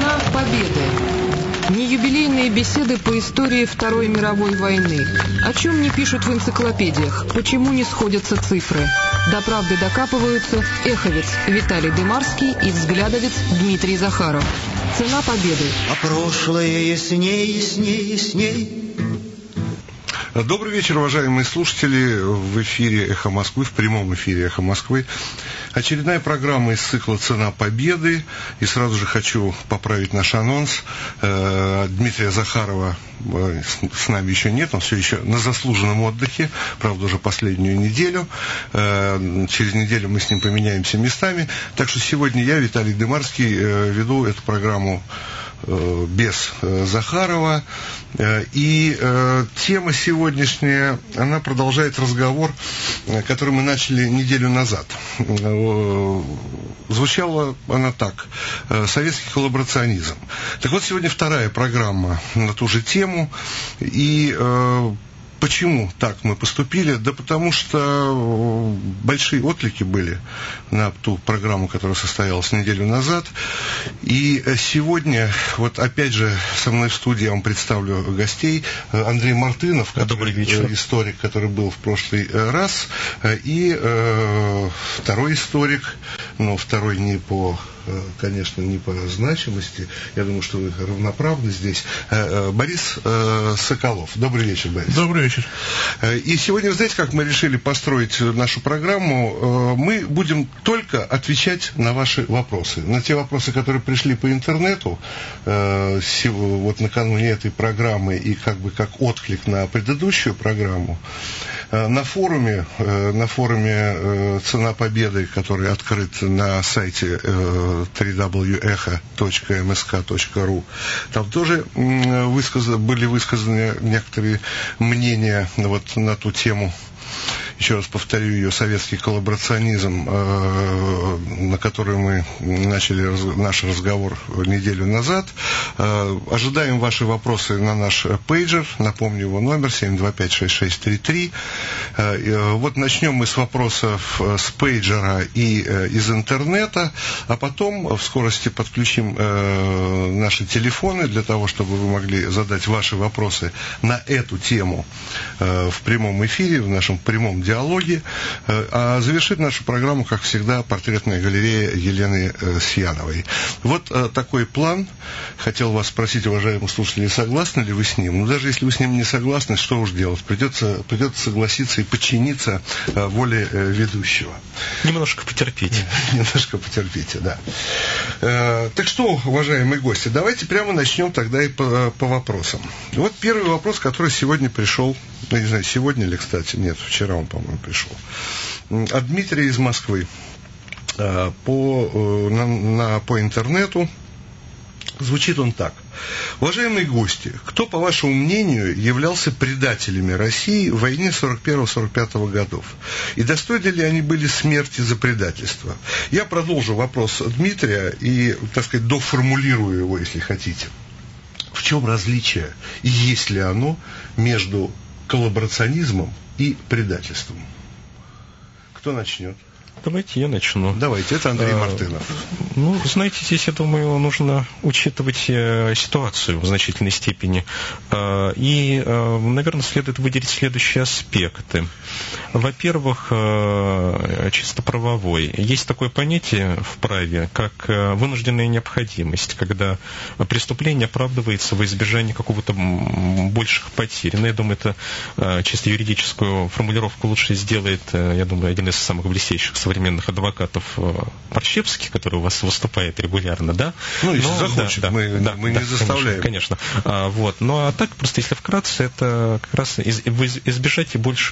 Цена победы. Неюбилейные беседы по истории Второй мировой войны. О чем не пишут в энциклопедиях? Почему не сходятся цифры? До правды докапываются эховец Виталий Дымарский и взглядовец Дмитрий Захаров. Цена победы. А прошлое ясней, ясней, ясней. Добрый вечер, уважаемые слушатели. В эфире «Эхо Москвы», в прямом эфире «Эхо Москвы». Очередная программа из цикла «Цена победы». И сразу же хочу поправить наш анонс. Дмитрия Захарова с нами еще нет, он все еще на заслуженном отдыхе, правда, уже последнюю неделю. Через неделю мы с ним поменяемся местами. Так что сегодня я, Виталий Дымарский, веду эту программу без Захарова. И тема сегодняшняя, она продолжает разговор, который мы начали неделю назад. Звучала она так: советский коллаборационизм. Так вот, сегодня вторая программа на ту же тему. И почему так мы поступили? Да потому что большие отклики были на ту программу, которая состоялась неделю назад. И сегодня, вот опять же, со мной в студии я вам представлю гостей. Андрей Мартынов, который, историк, который был в прошлый раз, и второй историк, но второй не по... конечно, не по значимости. Я думаю, что вы равноправны здесь. Борис Соколов. Добрый вечер, Борис. Добрый вечер. И сегодня, вы знаете, как мы решили построить нашу программу? Мы будем только отвечать на ваши вопросы. На те вопросы, которые пришли по интернету вот накануне этой программы и как бы как отклик на предыдущую программу. На форуме «Цена победы», который открыт на сайте www.echo.msk.ru, там тоже были высказаны некоторые мнения вот на ту тему. Еще раз повторю ее: советский коллаборационизм, на который мы начали наш разговор неделю назад. Ожидаем ваши вопросы на наш пейджер. Напомню его номер 725-6633. Вот начнем мы с вопросов с пейджера и из интернета, а потом в скорости подключим наши телефоны для того, чтобы вы могли задать ваши вопросы на эту тему в прямом эфире, в нашем прямом диалоге. А завершит нашу программу, как всегда, портретная галерея Елены Сьяновой. Вот такой план. Хотел вас спросить, уважаемые слушатели, согласны ли вы с ним? Ну, даже если вы с ним не согласны, что уж делать? Придется согласиться и подчиниться воле ведущего. Немножко потерпите. Немножко потерпите, да. Так что, уважаемые гости, давайте прямо начнем тогда и по вопросам. Вот первый вопрос, который сегодня пришел, ну, не знаю, сегодня ли, кстати, нет, вчера он, по-моему, пришел, от Дмитрия из Москвы по интернету. Звучит он так: уважаемые гости, кто, по вашему мнению, являлся предателями России в войне 41-45 годов? И достойны ли они были смерти за предательство? Я продолжу вопрос Дмитрия и, так сказать, доформулирую его, если хотите. В чем различие, и есть ли оно, между коллаборационизмом и предательством? Кто начнет? Давайте я начну. Давайте, это Андрей Мартынов. Ну, знаете, здесь, я думаю, нужно учитывать ситуацию в значительной степени. И, наверное, следует выделить следующие аспекты. Во-первых, чисто правовой. Есть такое понятие в праве, как вынужденная необходимость, когда преступление оправдывается во избежание какого-то больших потерь. Но я думаю, это чисто юридическую формулировку лучше сделает, я думаю, один из самых блестящих современных адвокатов Парщевский, который у вас выступает регулярно, да? Ну, если захочет, да, мы не заставляем. Конечно. Вот. Ну, а так, просто если вкратце, это как раз избежать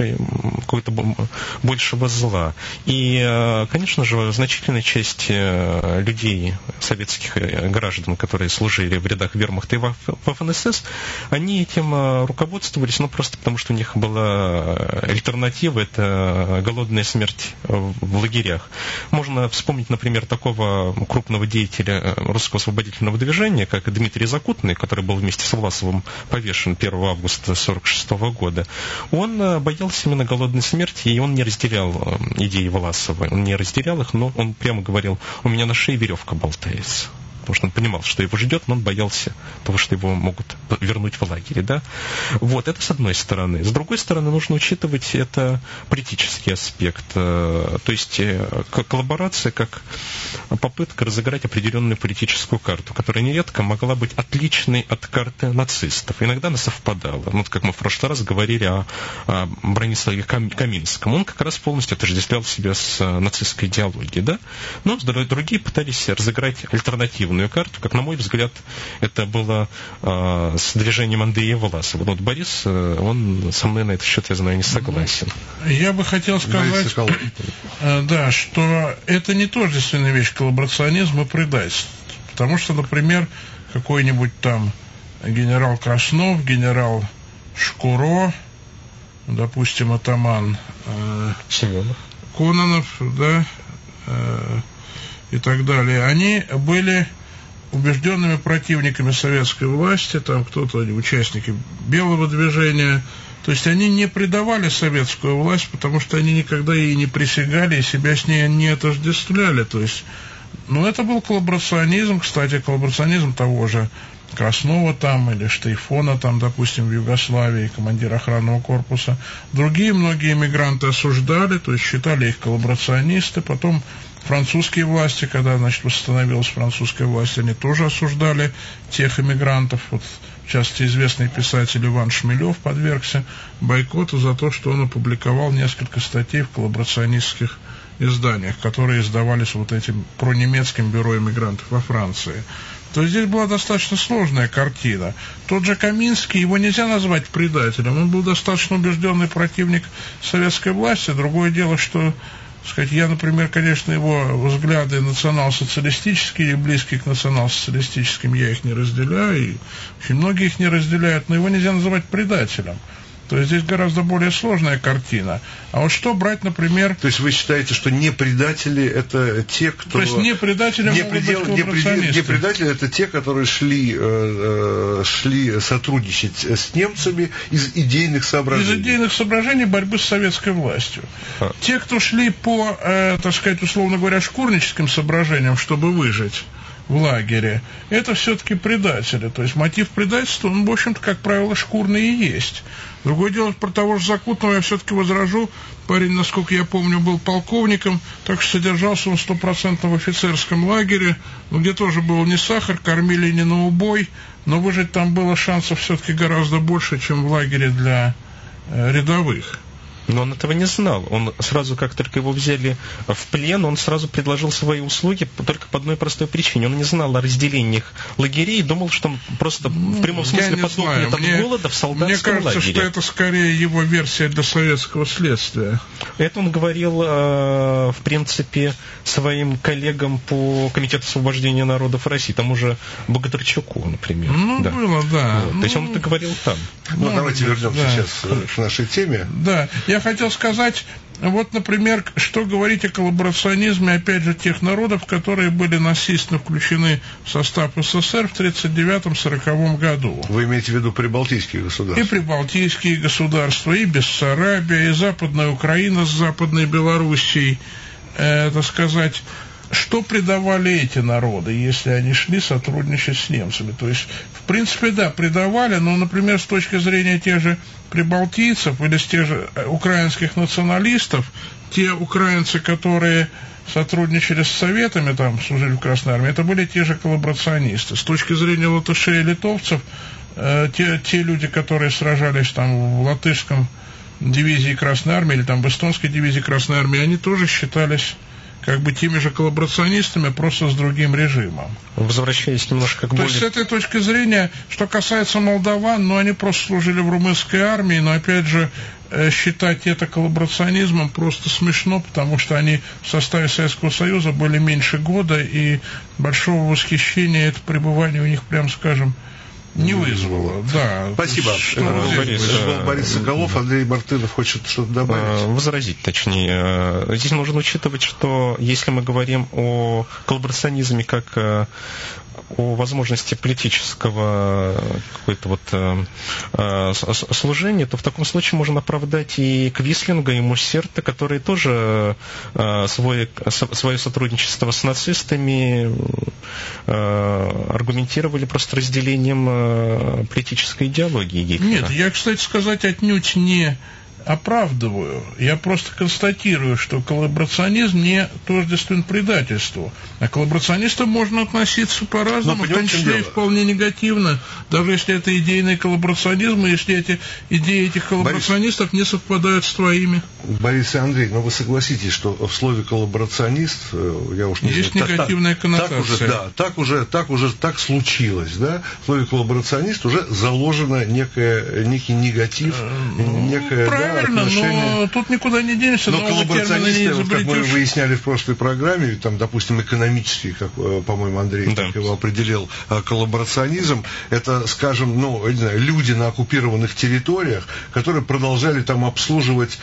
большего зла. И, конечно же, значительная часть людей, советских граждан, которые служили в рядах вермахта и Waffen-СС, они этим руководствовались, ну, просто потому, что у них была альтернатива, это голодная смерть в лагерях. Можно вспомнить, например, такого крупного деятеля русского освободительного движения, как Дмитрий Закутный, который был вместе с Власовым повешен 1 августа 1946 года. Он боялся именно голодной смерти, и он не разделял идеи Власова. Он не разделял их, но он прямо говорил: у меня на шее веревка болтается. потому что он понимал, что его ждет, но он боялся того, что его могут вернуть в лагере. Да? Вот, это с одной стороны. С другой стороны, нужно учитывать это политический аспект, то есть коллаборация как попытка разыграть определенную политическую карту, которая нередко могла быть отличной от карты нацистов. Иногда она совпадала. Вот как мы в прошлый раз говорили о Брониславе Каминском. Он как раз полностью отождествлял себя с нацистской идеологией. Да? Но другие пытались разыграть альтернативную карту. Как, на мой взгляд, это было с движением Андрея Власова. Вот Борис, он со мной на этот счет, я знаю, не согласен. Я бы хотел сказать, да, что это не тождественная вещь, коллаборационизм и предательство. Потому что, например, какой-нибудь там генерал Краснов, генерал Шкуро, допустим, атаман Семенов, Кононов, да, и так далее, они были убежденными противниками советской власти, там кто-то, участники белого движения. То есть они не предавали советскую власть, потому что они никогда ей не присягали и себя с ней не отождествляли. То есть, ну, это был коллаборационизм, кстати, коллаборационизм того же Краснова там, или Штейфона там, допустим, в Югославии, командир охранного корпуса. Другие многие эмигранты осуждали, то есть считали их коллаборационисты. Потом французские власти, когда, значит, восстановилась французская власть, они тоже осуждали тех эмигрантов. Вот, в частности, известный писатель Иван Шмелев подвергся бойкоту за то, что он опубликовал несколько статей в коллаборационистских изданиях, которые издавались вот этим пронемецким бюро эмигрантов во Франции. То есть здесь была достаточно сложная картина. Тот же Каминский, его нельзя назвать предателем, он был достаточно убежденный противник советской власти. Другое дело, что, так сказать, я, например, конечно, его взгляды национал-социалистические или близкие к национал-социалистическим, я их не разделяю, и очень многие их не разделяют, но его нельзя называть предателем. То есть здесь гораздо более сложная картина. А вот что брать, например... То есть вы считаете, что не предатели это те, кто... То есть не предатели могут быть коллаборационисты. Не предатели это те, которые шли сотрудничать с немцами из идейных соображений. Из идейных соображений борьбы с советской властью. Те, кто шли по, так сказать, условно говоря, шкурническим соображениям, чтобы выжить в лагере, это все-таки предатели. То есть мотив предательства, он, в общем-то, как правило, шкурный и есть. Другое дело, про того же Закутного я все-таки возражу. Парень, насколько я помню, был полковником, так что содержался он 100% в офицерском лагере, где тоже был не сахар, кормили не на убой, но выжить там было шансов все-таки гораздо больше, чем в лагере для рядовых. Но он этого не знал. Он сразу, как только его взяли в плен, он сразу предложил свои услуги только по одной простой причине. Он не знал о разделениях лагерей и думал, что он просто в прямом смысле подохнет от голода в солдатском лагере. Мне кажется, что это скорее его версия для советского следствия. Это он говорил, в принципе, своим коллегам по Комитету освобождения народов России, тому же Богатырчуку, например. Ну, было, да. Вот. То есть он это говорил там. Ну, давайте вернемся сейчас к нашей теме. Да. Я хотел сказать, вот, например, что говорить о коллаборационизме, опять же, тех народов, которые были насильственно включены в состав СССР в 1939-1940 году. Вы имеете в виду прибалтийские государства? И прибалтийские государства, и Бессарабия, и Западная Украина с Западной Белоруссией, так сказать. Что предавали эти народы, если они шли сотрудничать с немцами? То есть, в принципе, да, предавали, но, например, с точки зрения тех же прибалтийцев или с тех же украинских националистов, те украинцы, которые сотрудничали с советами, там, служили в Красной Армии, это были те же коллаборационисты. С точки зрения латышей и литовцев, те люди, которые сражались там в латышском дивизии Красной Армии или там в эстонской дивизии Красной Армии, они тоже считались как бы теми же коллаборационистами, просто с другим режимом. Возвращаясь немножко к более... То есть, с этой точки зрения, что касается молдаван, ну, они просто служили в румынской армии, но, опять же, считать это коллаборационизмом просто смешно, потому что они в составе Советского Союза были меньше года, и большого восхищения это пребывание у них, прям скажем, не вызвало. Да. Спасибо. Борис Соколов, Андрей Мартынов хочет что-то добавить. Возразить, точнее. Здесь нужно учитывать, что если мы говорим о коллаборационизме как о возможности политического какой-то вот служения, то в таком случае можно оправдать и Квислинга, и Муссерта, которые тоже свое сотрудничество с нацистами аргументировали просто разделением политической идеологии Гитлера. Нет, я, кстати сказать, отнюдь не оправдываю. Я просто констатирую, что коллаборационизм не тождествен предательству. А к коллаборационистам можно относиться по-разному, в том числе и вполне негативно, даже если это идейный коллаборационизм, и если эти идеи этих коллаборационистов не совпадают с твоими. Борис и Андрей, но вы согласитесь, что в слове коллаборационист, я уж не есть знаю, негативная коннотация. Так случилось, да? В слове коллаборационист уже заложено некий негатив, некое... Правильно, но тут никуда не денешься, но коллаборационисты, вот, как мы выясняли в прошлой программе, там, допустим, экономический, как, по-моему, Андрей так его определил, коллаборационизм, это, скажем, не знаю, люди на оккупированных территориях, которые продолжали там обслуживать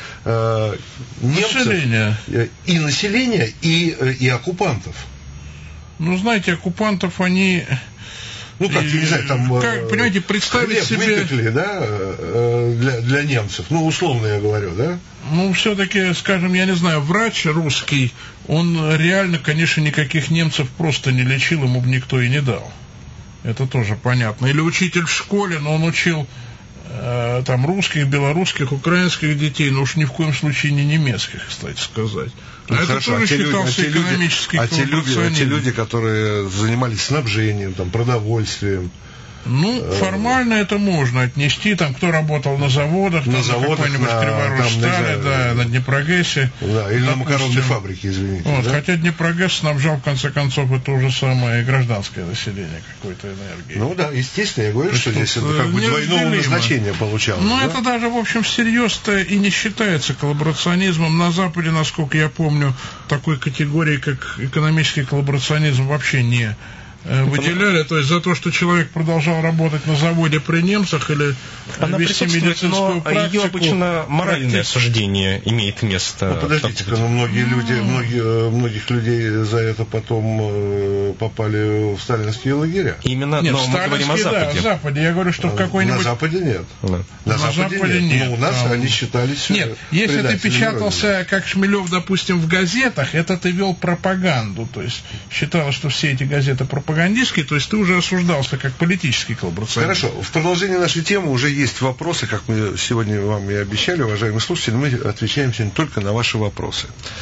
немцев, и население, и оккупантов. Ну, знаете, оккупантов они... Ну как, я не знаю, там понимаете, представить себе... выпекли, да, для немцев, условно я говорю, да? Ну, все-таки, скажем, я не знаю, врач русский, он реально, конечно, никаких немцев просто не лечил, ему бы никто и не дал. Это тоже понятно. Или учитель в школе, но он учил там русских, белорусских, украинских детей, но уж ни в коем случае не немецких, кстати сказать. Это хорошо, тоже считался экономический коллаборационизм. Те люди, которые занимались снабжением, там, продовольствием. Формально это можно отнести, там, кто работал на заводах, на какой-нибудь Криворожстале, на Днепрогэсе. Да, или на макаронной фабрике, извините. Вот, да? Хотя Днепрогэс снабжал, в конце концов, и то же самое и гражданское население какой-то энергией. Ну да, естественно, я говорю, что здесь это как бы двойного назначения получалось. Но это даже, в общем, всерьез-то и не считается коллаборационизмом. На Западе, насколько я помню, такой категории, как экономический коллаборационизм, вообще не выделяли, то есть за то, что человек продолжал работать на заводе при немцах или вести медицинскую практику. Ее обычно моральное осуждение имеет место. Подождите-ка, многих людей за это потом попали в сталинские лагеря. Именно, но мы говорим о Западе. Да, о Западе. Я говорю, что в какой-нибудь... На Западе нет. На Западе нет. Но у нас они считались... Нет, если ты печатался, как Шмелев, допустим, в газетах, это ты вел пропаганду. То есть считалось, что все эти газеты пропагандистские, то есть ты уже осуждался как политический коллаборационист. Хорошо. В продолжении нашей темы уже есть вопросы, как мы сегодня вам и обещали, уважаемые слушатели, мы отвечаем сегодня только на ваши вопросы.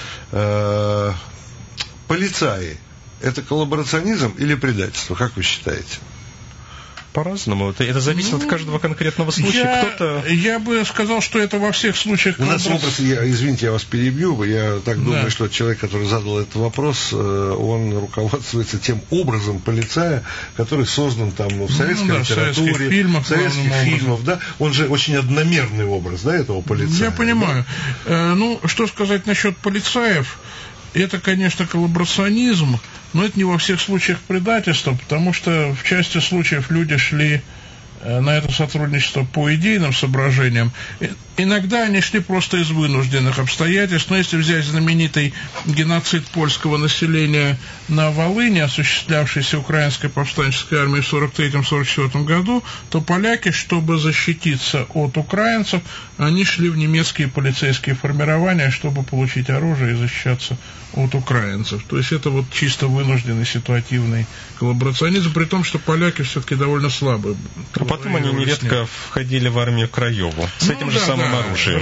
Полицаи – это коллаборационизм или предательство? Как вы считаете? По-разному. Это зависит от каждого конкретного случая. Я бы сказал, что это во всех случаях... У нас вопрос, извините, я вас перебью, я так думаю, что человек, который задал этот вопрос, он руководствуется тем образом полицая, который создан там в советской литературе, в советских фильмах, да? Он же очень одномерный образ, да, этого полицая. Я понимаю. Да? Что сказать насчет полицаев? Это, конечно, коллаборационизм, но это не во всех случаях предательство, потому что в части случаев люди шли на это сотрудничество по идейным соображениям. Иногда они шли просто из вынужденных обстоятельств, но если взять знаменитый геноцид польского населения на Волыни, осуществлявшийся украинской повстанческой армией в 1943-1944 году, то поляки, чтобы защититься от украинцев, они шли в немецкие полицейские формирования, чтобы получить оружие и защищаться от украинцев. То есть это вот чисто вынужденный ситуативный коллаборационизм, при том, что поляки все-таки довольно слабые. А потом они нередко входили в армию Краеву с этим же самым оружием.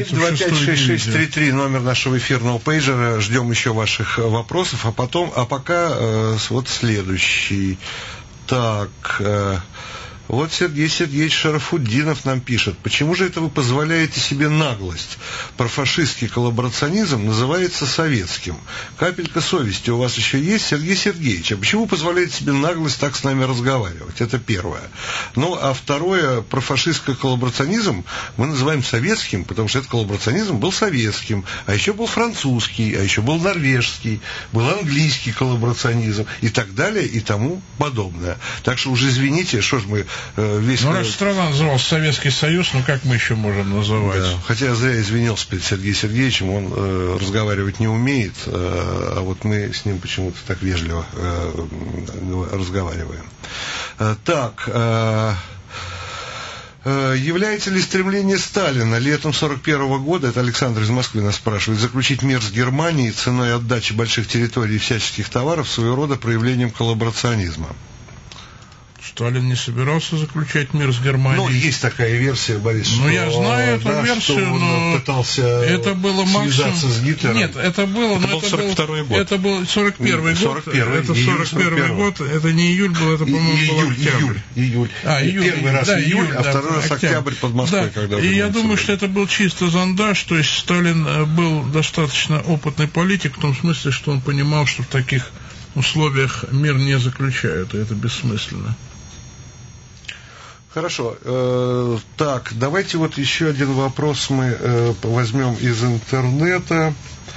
725-6633 номер нашего эфирного пейджера. Ждем еще ваших вопросов, а пока вот следующий. Так... Вот Сергей Сергеевич Шарафутдинов нам пишет: почему же это вы позволяете себе наглость? Профашистский коллаборационизм называется советским. Капелька совести у вас еще есть, Сергей Сергеевич? А почему вы позволяете себе наглость так с нами разговаривать? Это первое. Ну, а второе, профашистский коллаборационизм мы называем советским, потому что этот коллаборационизм был советским, а еще был французский, а еще был норвежский, был английский коллаборационизм и так далее и тому подобное. Так что уже извините, что ж мы раз страна называлась Советский Союз, как мы еще можем называть? Да. Хотя я зря извинился перед Сергеем Сергеевичем, он разговаривать не умеет, а вот мы с ним почему-то так вежливо разговариваем. Так... Является ли стремление Сталина летом 1941 года, это Александр из Москвы нас спрашивает, заключить мир с Германией ценой отдачи больших территорий и всяческих товаров своего рода проявлением коллаборационизма? Сталин не собирался заключать мир с Германией. Ну, есть такая версия, Борис, что... Ну, я знаю эту версию, что он но... пытался это было связаться с Гитлером. Нет, это было... Это был 42-й год. Это был 41-й год. 41-й, это 41-й год. Это не июль был, это, по-моему, был октябрь. Июль. Первый раз июль, а второй раз октябрь под Москвой. Да. Когда и я думаю, что это был чисто зондаж, то есть Сталин был достаточно опытный политик, в том смысле, что он понимал, что в таких условиях мир не заключают, и это бессмысленно. Хорошо. Так, давайте вот еще один вопрос мы возьмем из интернета.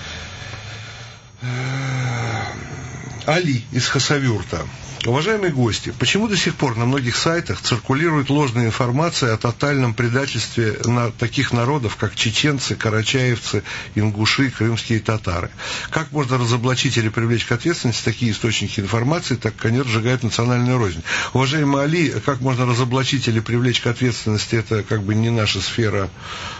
Али из Хасавюрта. Уважаемые гости, почему до сих пор на многих сайтах циркулирует ложная информация о тотальном предательстве таких народов, как чеченцы, карачаевцы, ингуши, крымские татары? Как можно разоблачить или привлечь к ответственности такие источники информации, так как они разжигают национальную рознь? Уважаемый Али, как можно разоблачить или привлечь к ответственности, это как бы не наша сфера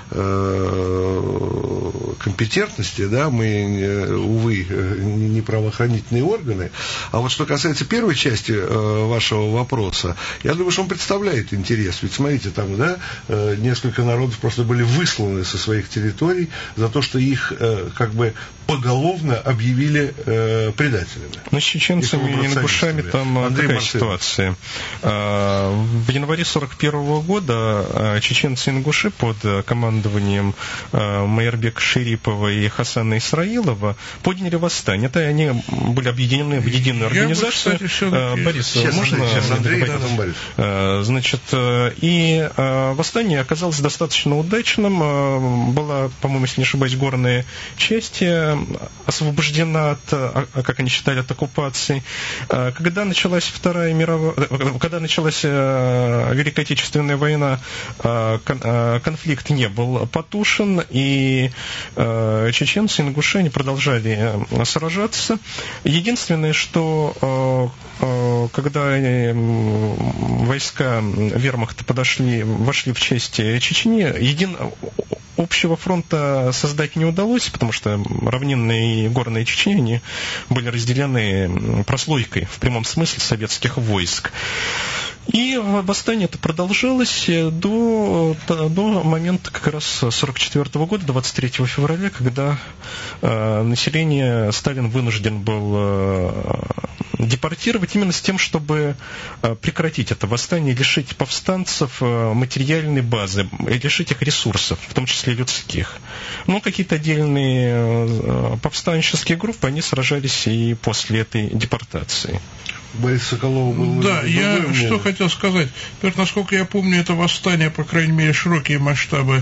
компетентности, да, мы, увы, не правоохранительные органы. А вот что касается первой части вашего вопроса, я думаю, что он представляет интерес. Ведь смотрите, там, да, несколько народов просто были высланы со своих территорий за то, что их как бы поголовно объявили предателями. Ну, с чеченцами и ингушами там Андрей такая ситуация. В январе 1941 года чеченцы и ингуши под командованием Майербека Шерипова и Хасана Исраилова подняли восстание. Это они были объединены в единую организацию. Борис, можно? Сейчас Андрей, потом Борис. Значит, и восстание оказалось достаточно удачным. Была, по-моему, если не ошибаюсь, горная часть освобождена от, как они считали, от оккупации. Когда началась Вторая мировая, когда началась Великая Отечественная война, конфликт не был потушен, и чеченцы, ингуши, они продолжали сражаться. Единственное, что когда войска вермахта вошли в часть Чечни, общего фронта создать не удалось, потому что равнинные и горные Чечни, они были разделены прослойкой, в прямом смысле, советских войск. И восстание это продолжалось до момента как раз 1944 года, 23 февраля, когда население Сталин вынужден был депортировать именно с тем, чтобы прекратить это восстание, лишить повстанцев материальной базы, лишить их ресурсов, в том числе людских. Но какие-то отдельные повстанческие группы, они сражались и после этой депортации. Борис Соколов был... Да, я что хотел сказать. Во-первых, насколько я помню, это восстание, по крайней мере, широкие масштабы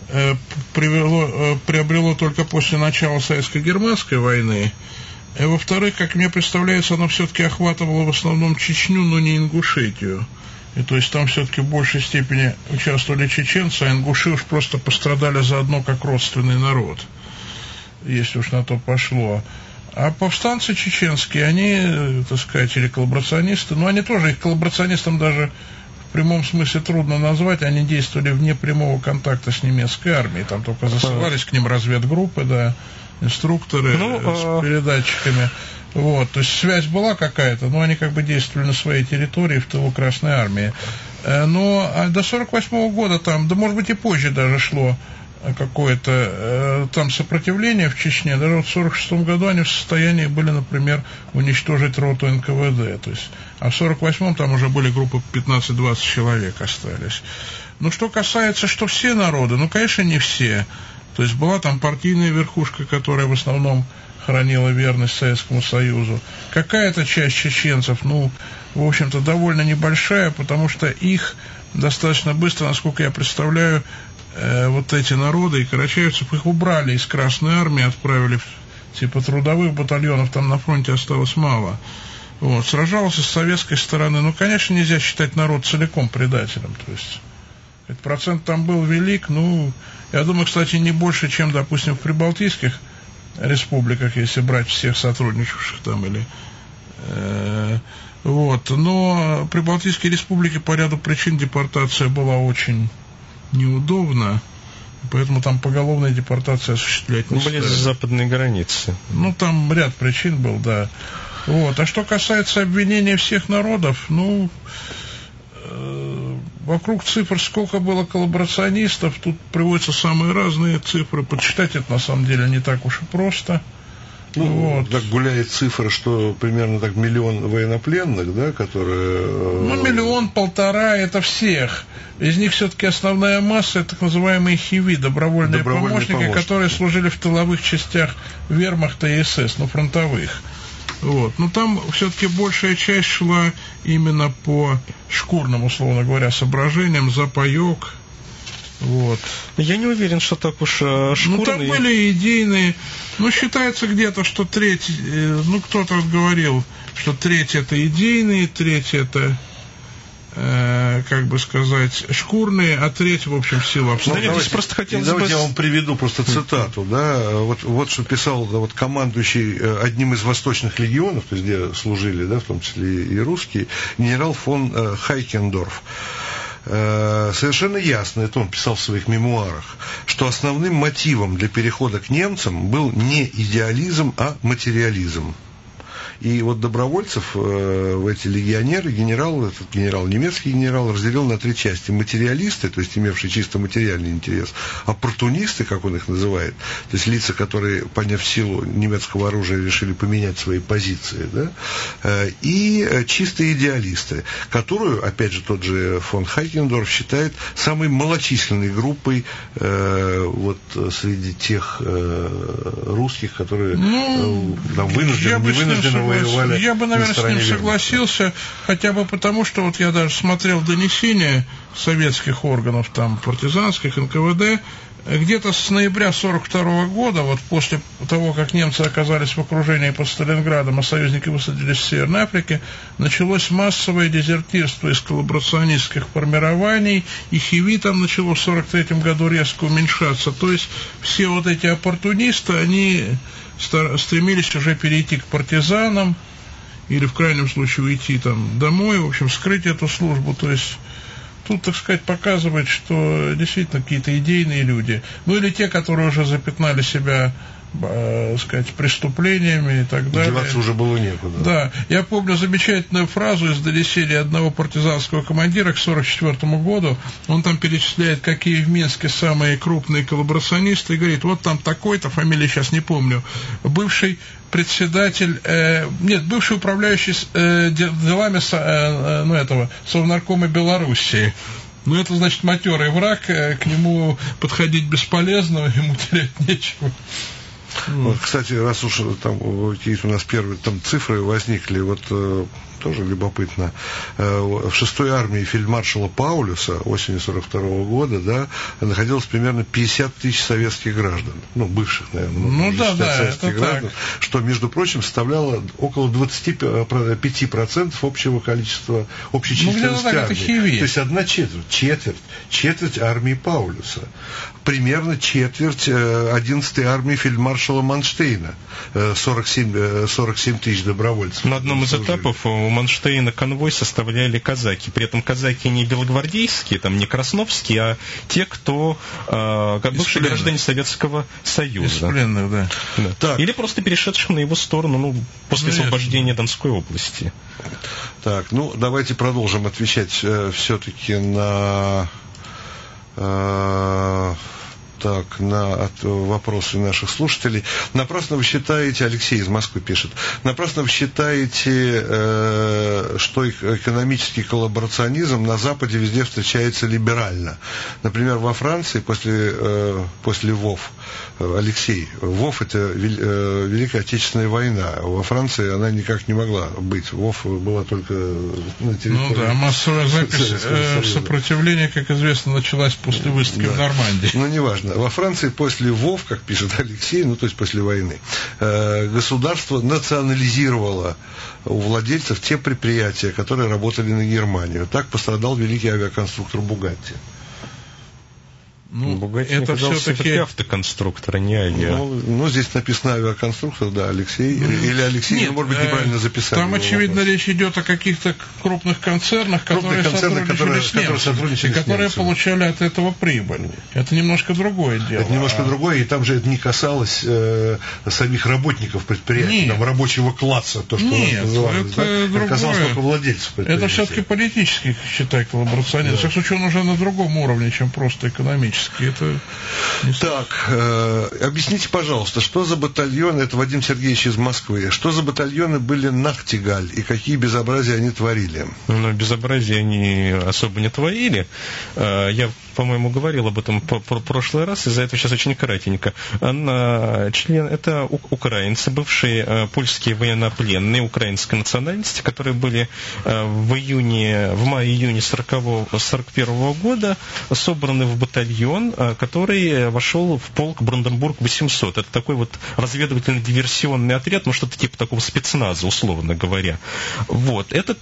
приобрело только после начала Советско-Германской войны. И, во-вторых, как мне представляется, оно все-таки охватывало в основном Чечню, но не Ингушетию. И то есть там все-таки в большей степени участвовали чеченцы, а ингуши уж просто пострадали заодно как родственный народ, если уж на то пошло. А повстанцы чеченские, они, так сказать, или коллаборационисты, но они тоже, их коллаборационистам даже в прямом смысле трудно назвать, они действовали вне прямого контакта с немецкой армией, там только засылались к ним разведгруппы, да, инструкторы с передатчиками. Вот, то есть связь была какая-то, но они как бы действовали на своей территории в тылу Красной Армии. Но до 1948 года там, да может быть и позже даже шло какое-то там сопротивление в Чечне. Даже вот в 1946 году они в состоянии были, например, уничтожить роту НКВД. То есть, а в 1948 там уже были группы 15-20 человек остались. Ну, что касается, что все народы, ну, конечно, не все. То есть была там партийная верхушка, которая в основном хранила верность Советскому Союзу. Какая-то часть чеченцев, ну, в общем-то, довольно небольшая, потому что их достаточно быстро, насколько я представляю, вот эти народы и карачаевцев, их убрали из Красной Армии, отправили в типа трудовых батальонов, там на фронте осталось мало. Вот, сражался с советской стороны. Ну, конечно, нельзя считать народ целиком предателем. То есть, этот процент там был велик, ну, я думаю, кстати, не больше, чем, допустим, в прибалтийских республиках, если брать всех сотрудничавших там, или... вот. Но в прибалтийские республики по ряду причин депортация была очень неудобно, поэтому там поголовная депортация осуществлять не стали. Были западные границы. Ну, там ряд причин был, да. Вот. А что касается обвинения всех народов, ну, вокруг цифр, сколько было коллаборационистов, тут приводятся самые разные цифры. Подсчитать это на самом деле не так уж и просто. Ну, вот. Так гуляет цифра, что примерно так 1 миллион военнопленных, да, которые... Ну, 1-1,5 миллиона это всех. Из них все-таки основная масса, это так называемые хиви, добровольные помощники, которые служили в тыловых частях вермахта и СС, ну, фронтовых. Вот. Но там все-таки большая часть шла именно по шкурным, условно говоря, соображениям, за паек. Вот. Я не уверен, что так уж шкурные. Ну, там были идейные. Ну, считается где-то, что треть, ну, кто-то говорил, что треть это идейные, треть это, как бы сказать, шкурные, а треть, в общем, в силу обстоятельств. Давайте просто хотелось давайте я вам приведу просто цитату, да, вот что писал вот командующий одним из восточных легионов, то есть где служили, да, в том числе и русские, генерал фон Хайкендорф. Совершенно ясно, это он писал в своих мемуарах, что основным мотивом для перехода к немцам был не идеализм, а материализм. И вот добровольцев в эти легионеры этот немецкий генерал, разделил на 3 части. Материалисты, то есть имевшие чисто материальный интерес, оппортунисты, как он их называет, то есть лица, которые, поняв силу немецкого оружия, решили поменять свои позиции, да, и чистые идеалисты, которую, опять же, тот же фон Хайкендорф считает самой малочисленной группой вот среди тех русских, которые там вынуждены воевали. Я бы, наверное, с ним согласился, хотя бы потому, что вот я даже смотрел донесения советских органов, там, партизанских, НКВД, где-то с ноября 1942 года, вот после того, как немцы оказались в окружении под Сталинградом, а союзники высадились в Северной Африке, началось массовое дезертирство из коллаборационистских формирований, и хиви там начало в 1943 году резко уменьшаться. То есть все вот эти оппортунисты, они стремились уже перейти к партизанам или в крайнем случае уйти там домой, в общем, скрыть эту службу. То есть тут, так сказать, показывает, что действительно какие-то идейные люди, ну или те, которые уже запятнали себя, сказать, преступлениями и так далее. Деваться уже было некуда. Да, я помню замечательную фразу из донесения одного партизанского командира к 1944 году. Он там перечисляет, какие в Минске самые крупные коллаборационисты, и говорит, вот там такой-то, фамилию сейчас не помню, бывший председатель, бывший управляющий делами Совнаркома Белоруссии. Ну, это значит матерый враг, к нему подходить бесполезно, ему терять нечего. Вот, кстати, раз уж там какие-то у нас первые там цифры возникли, вот тоже любопытно, в 6-й армии фельдмаршала Паулюса осенью 1942 года, да, находилось примерно 50 тысяч советских граждан, ну, бывших, наверное, ну, да, советских граждан, так. Что, между прочим, составляло около 25% общего количества, общей численности армии. То есть 1/4, четверть армии Паулюса, примерно четверть 11-й армии фельдмаршала Манштейна, 47 тысяч добровольцев. На одном из этапов у Манштейна конвой составляли казаки. При этом казаки не белогвардейские, там, не красновские, а те, кто бывшие граждане Советского Союза. Из пленных, да. Так. Или просто перешедших на его сторону, ну, после освобождения Донской области. Так, ну, давайте продолжим отвечать все-таки на вопросы наших слушателей. Напрасно вы считаете, Алексей из Москвы пишет, напрасно вы считаете, что экономический коллаборационизм на Западе везде встречается либерально. Например, во Франции после ВОВ, Алексей, ВОВ это Великая Отечественная война. Во Франции она никак не могла быть. ВОВ была только на территории... Ну да, массовая запись сопротивления, как известно, началась после выставки в Нормандии. Ну, неважно. Во Франции после ВОВ, как пишет Алексей, ну, то есть после войны, государство национализировало у владельцев те предприятия, которые работали на Германию. Так пострадал великий авиаконструктор Бугатти. Ну, Бугатти это все-таки автоконструктор, а не авиа. Ну, здесь написано авиаконструктор, да, Алексей. Или Алексей, нет, может быть, неправильно записали. Там, очевидно, речь идет о каких-то крупных концернах, которые сотрудничали и которые получали от этого прибыль. Это немножко другое дело. Это немножко другое, и там же это не касалось самих работников предприятия, там, рабочего класса, то, что называлось. Это касалось только владельцев предприятия. Это все-таки политический, считай, коллаборационизм. В всяком случае, он уже на другом уровне, чем просто экономический. Это так, объясните, пожалуйста, что за батальоны, это Вадим Сергеевич из Москвы, что за батальоны были Нахтигаль и какие безобразия они творили? Ну, безобразия они особо не творили. Я, по-моему, говорил об этом в прошлый раз, из-за этого сейчас очень кратенько. Это украинцы, бывшие польские военнопленные украинской национальности, которые были в мае-июне 1941 года собраны в батальон, который вошел в полк Бранденбург-800. Это такой вот разведывательно-диверсионный отряд, ну что-то типа такого спецназа, условно говоря. Вот. Этот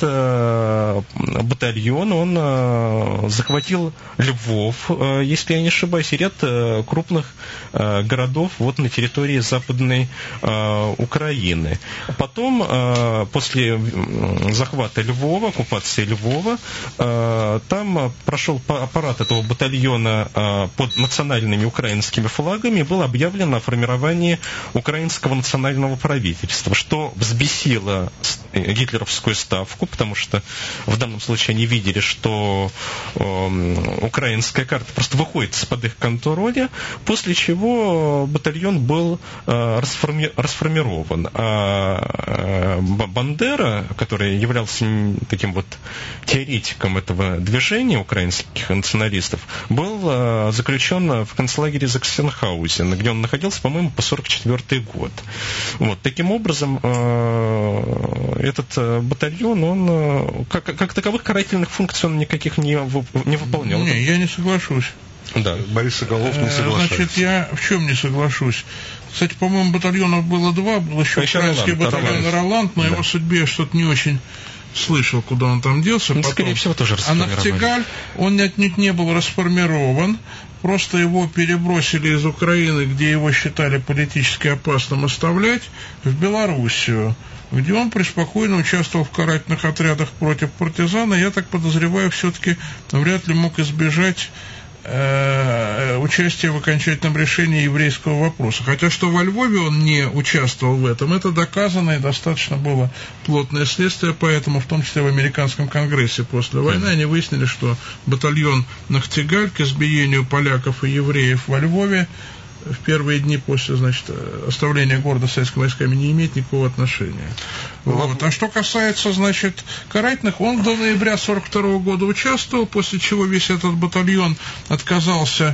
батальон, он захватил Львов, если я не ошибаюсь, и ряд крупных городов вот на территории Западной Украины. Потом, после захвата Львова, оккупации Львова, там прошел аппарат этого батальона под национальными украинскими флагами, было объявлено о формировании украинского национального правительства, что взбесило гитлеровскую ставку, потому что в данном случае они видели, что украинская карта просто выходит из-под их контроля, после чего батальон был расформирован. А Бандера, который являлся таким вот теоретиком этого движения украинских националистов, был заключен в концлагере Заксенхаузен, где он находился, по-моему, по 1944 год. Вот. Таким образом, этот батальон, он как таковых карательных функций он никаких не выполнял. Не, я не соглашусь. Да, Борис Соколов не соглашается. Значит, я в чем не соглашусь? Кстати, по-моему, батальонов было два. Был еще украинский батальон «Роланд», но его судьбе я что-то не очень слышал, куда он там делся. Ну, скорее всего, тоже расформировали. А Нахтигаль, он отнюдь не был расформирован. Просто его перебросили из Украины, где его считали политически опасным оставлять, в Белоруссию, где он преспокойно участвовал в карательных отрядах против партизан, и, я так подозреваю, все-таки вряд ли мог избежать участия в окончательном решении еврейского вопроса. Хотя что во Львове он не участвовал в этом, это доказано, и достаточно было плотное следствие, поэтому в том числе в американском конгрессе после войны они выяснили, что батальон Нахтигаль к избиению поляков и евреев во Львове в первые дни после, значит, оставления города советскими войсками не имеет никакого отношения. Вот. А что касается, значит, карательных, он до ноября 1942 года участвовал, после чего весь этот батальон отказался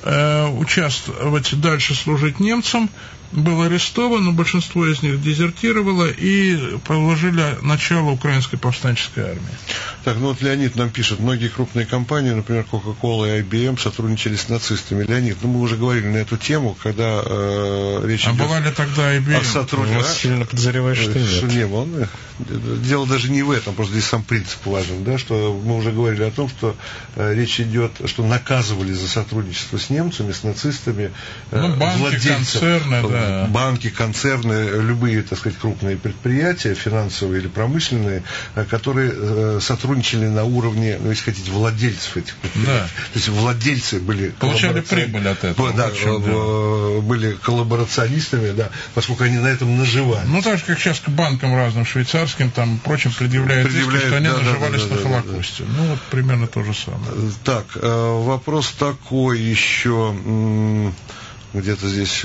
участвовать, дальше служить немцам, был арестован, но большинство из них дезертировало и положили начало украинской повстанческой армии. Так, ну вот Леонид нам пишет, многие крупные компании, например, Coca-Cola и IBM, сотрудничали с нацистами. Леонид, ну мы уже говорили на эту тему, когда речь идет... была ли тогда IBM? О сотрудниках. Я сильно подозреваю, что нет. Не было. Дело даже не в этом, просто здесь сам принцип важен, да, что мы уже говорили о том, что речь идет, что наказывали за сотрудничество с немцами, с нацистами, банки, владельцы, концерны, да. Банки, концерны, любые, так сказать, крупные предприятия, финансовые или промышленные, которые сотрудничали на уровне, ну, если хотите, владельцев этих предприятий. Да. То есть владельцы были... Получали прибыль от этого. Да, были коллаборационистами, да, поскольку они на этом наживали. Ну, так же, как сейчас к банкам разным, швейцарским, там, прочим, предъявляют иски, что они наживались на Холокосте. Ну, вот примерно то же самое. Так, вопрос такой еще, где-то здесь...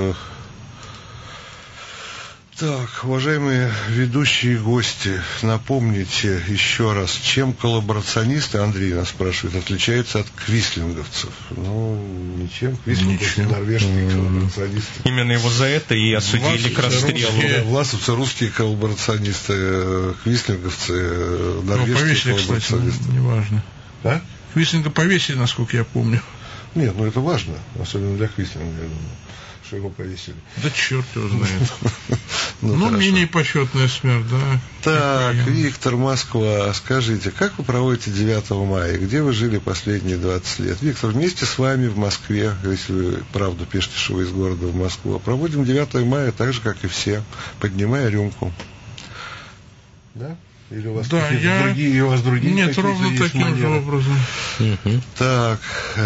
Так, уважаемые ведущие и гости, напомните еще раз, чем коллаборационисты, Андрей нас спрашивает, отличаются от квислинговцев? Ну, ничем. Квислинговцы норвежские коллаборационисты. Именно его за это и осудили к расстрелу. Власовцы русские коллаборационисты, квислинговцы норвежские коллаборационисты. Кстати, неважно. А? Квислинга повесили, насколько я помню. Нет, ну это важно, особенно для Квислинга, я думаю. что его повесили. Да черт его знает. Ну, менее почетная смерть, да. Так, Виктор, Москва. Скажите, как вы проводите 9 мая? Где вы жили последние 20 лет? Виктор, вместе с вами в Москве, если вы правду пишете, что вы из города в Москву. Проводим 9 мая так же, как и все, поднимая рюмку. Да? Или у вас, да, другие, у вас другие? Нет, ровно таким же образом. Так,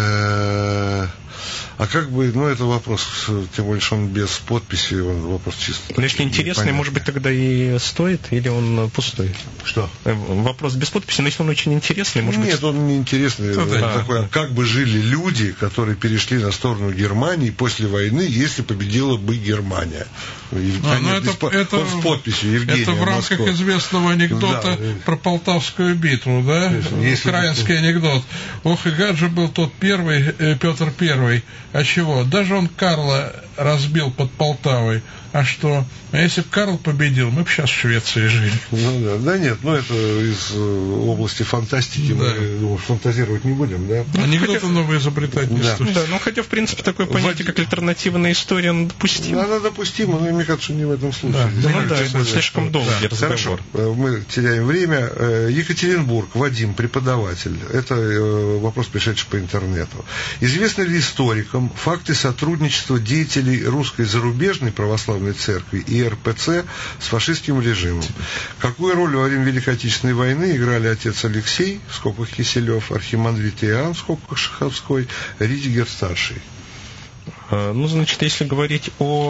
а как бы, ну, это вопрос, тем более, что он без подписи, он вопрос чисто. Но если интересный, может быть, тогда и стоит, или он пустой? Что? Вопрос без подписи, но если он очень интересный, может быть... Нет, он не интересный. Такой, как бы жили люди, которые перешли на сторону Германии после войны, если победила бы Германия. Это с подписью Евгения. Это в рамках известного анекдота про Полтавскую битву, да? Украинский анекдот. Ох, и гад же был тот первый, Петр Первый. А чего? Даже он Карла разбил под Полтавой. А что? А если бы Карл победил, мы бы сейчас в Швеции жили. Ну да нет, ну это из области фантастики, да. Мы фантазировать не будем, да? Анекдоты новые изобретать не стоит. Да, ну хотя, в принципе, такое понятие, как альтернативная история, оно допустимо. Она допустима, но мне кажется, не в этом случае. Слишком долгий разговор. Хорошо, мы теряем время. Екатеринбург, Вадим, преподаватель. Это вопрос, пришедший по интернету. Известны ли историкам факты сотрудничества деятелей русской зарубежной православной церкви и РПЦ с фашистским режимом? Какую роль во время Великой Отечественной войны играли отец Алексей, в скобках Киселев, архимандрит Иоанн, в скобках Шаховской, Ридигер-старший? Ну, значит, если говорить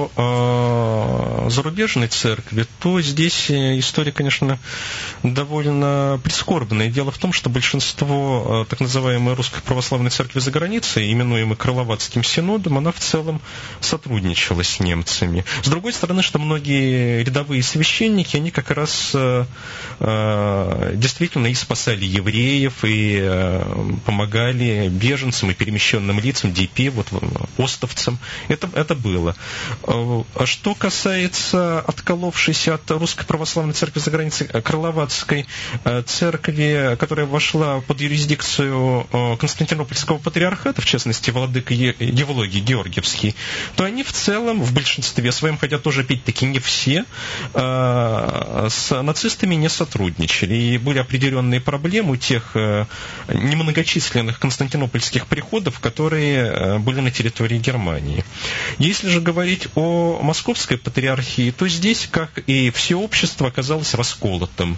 о зарубежной церкви, то здесь история, конечно, довольно прискорбная. Дело в том, что большинство так называемой Русской Православной Церкви за границей, именуемой Крыловацким Синодом, она в целом сотрудничала с немцами. С другой стороны, что многие рядовые священники, они как раз действительно и спасали евреев, и помогали беженцам и перемещенным лицам, ДП, вот остовцам. Это было. А что касается отколовшейся от Русской Православной Церкви за границей Крыловацкой церкви, которая вошла под юрисдикцию Константинопольского патриархата, в частности, владыка Евлогий Георгиевский, то они в целом, в большинстве своем, хотя тоже, опять-таки, не все, с нацистами не сотрудничали. И были определенные проблемы у тех немногочисленных константинопольских приходов, которые были на территории Германии. Если же говорить о Московской патриархии, то здесь, как и все общество, оказалось расколотым.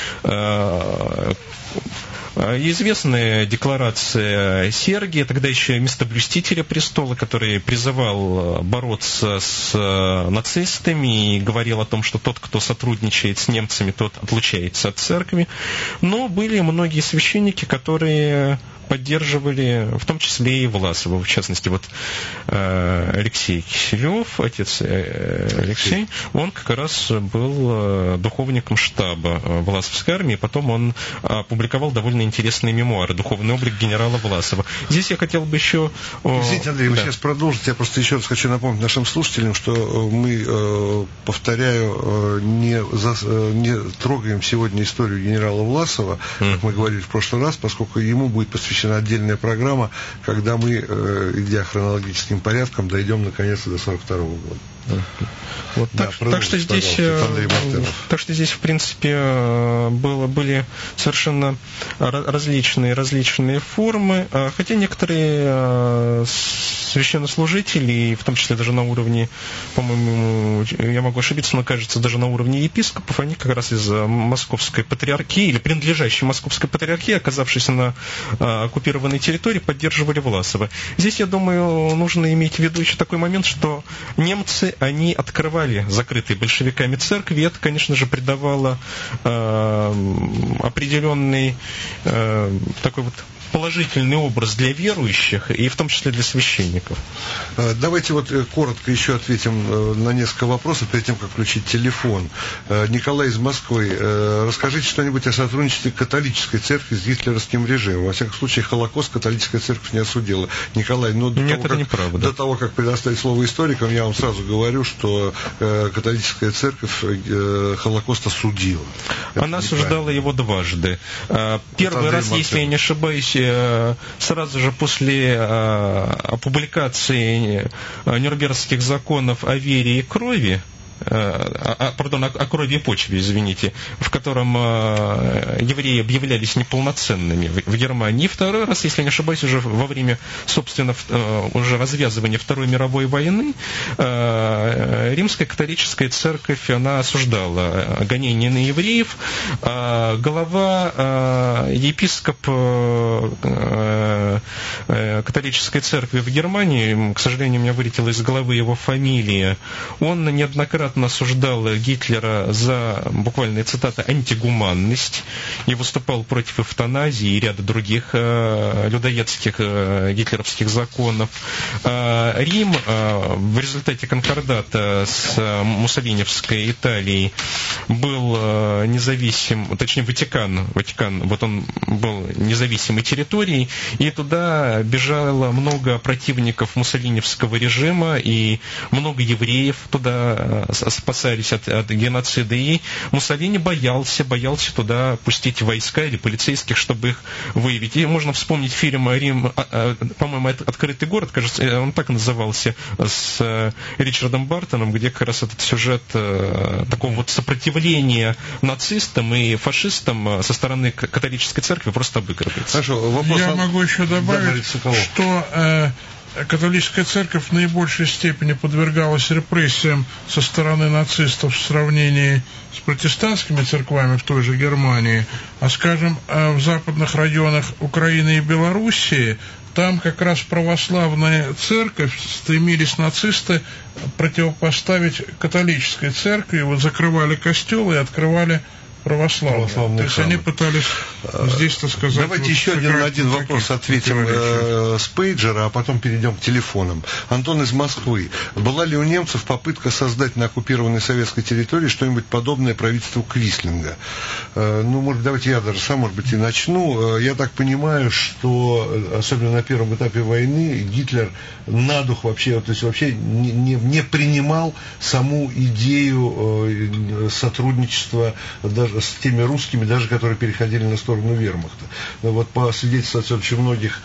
Известная декларация Сергия, тогда еще местоблюстителя престола, который призывал бороться с нацистами и говорил о том, что тот, кто сотрудничает с немцами, тот отлучается от церкви. Но были многие священники, которые поддерживали, в том числе и Власова, в частности, вот Алексей Киселев, отец Алексей, он как раз был духовником штаба Власовской армии, потом он опубликовал довольно интересные мемуары «Духовный облик генерала Власова». Здесь я хотел бы еще... Извините, Андрей, вы сейчас продолжите, я просто еще раз хочу напомнить нашим слушателям, что мы, повторяю, не трогаем сегодня историю генерала Власова, как мы говорили в прошлый раз, поскольку ему будет посвящена отдельная программа, когда мы, идя хронологическим порядком, дойдем наконец-то до 42-го года. Вот, да, так что здесь, в принципе, были совершенно различные формы, хотя некоторые священнослужители, в том числе даже на уровне, по-моему, я могу ошибиться, но кажется, даже на уровне епископов, они как раз из Московской патриархии, или принадлежащей Московской патриархии, оказавшейся на оккупированной территории, поддерживали Власова. Здесь, я думаю, нужно иметь в виду еще такой момент, что немцы, они открывали закрытые большевиками церкви, и это, конечно же, придавало определенный такой вот положительный образ для верующих, и в том числе для священников. Давайте вот коротко еще ответим на несколько вопросов, перед тем, как включить телефон. Николай из Москвы, расскажите что-нибудь о сотрудничестве католической церкви с гитлеровским режимом. Во всяком случае, Холокост католическая церковь не осудила. Николай, до того, как предоставить слово историкам, я вам сразу говорю, что католическая церковь Холокост осудила. Она осуждала его дважды. Первый раз, если я не ошибаюсь, сразу же после публикации Нюрнбергских законов о вере и крови, о крови и почве, извините, в котором евреи объявлялись неполноценными в Германии. И второй раз, если не ошибаюсь, уже во время, собственно, уже развязывания Второй мировой войны, Римская католическая церковь, она осуждала гонения на евреев. Глава, епископ католической церкви в Германии, к сожалению, у меня вылетела из головы его фамилия, он неоднократно осуждал Гитлера за, буквальная цитата, антигуманность и выступал против эвтаназии и ряда других людоедских гитлеровских законов. Рим в результате конкордата с муссолиневской Италией был независим, точнее Ватикан, вот он был независимой территорией, и туда бежало много противников муссолиневского режима, и много евреев туда спасались от геноцида, и Муссолини боялся туда пустить войска или полицейских, чтобы их выявить. И можно вспомнить фильм «Рим», по-моему, «Открытый город», кажется, он так назывался, с Ричардом Бартоном, где как раз этот сюжет такого вот сопротивления нацистам и фашистам со стороны католической церкви просто обыгрывается. Хорошо, вопрос я могу еще добавить, что католическая церковь в наибольшей степени подвергалась репрессиям со стороны нацистов в сравнении с протестантскими церквями в той же Германии, а, скажем, в западных районах Украины и Белоруссии там как раз православная церковь стремились нацисты противопоставить католической церкви, вот закрывали костелы и открывали православные. То есть они пытались здесь, так сказать... Давайте еще один вопрос ответим с пейджера, а потом перейдем к телефонам. Антон из Москвы. Была ли у немцев попытка создать на оккупированной советской территории что-нибудь подобное правительству Квислинга? Ну, может, давайте я даже сам, может быть, и начну. Я так понимаю, что, особенно на первом этапе войны, Гитлер на дух вообще, то есть вообще не принимал саму идею сотрудничества даже с теми русскими, даже которые переходили на сторону вермахта. Но вот по свидетельству очень многих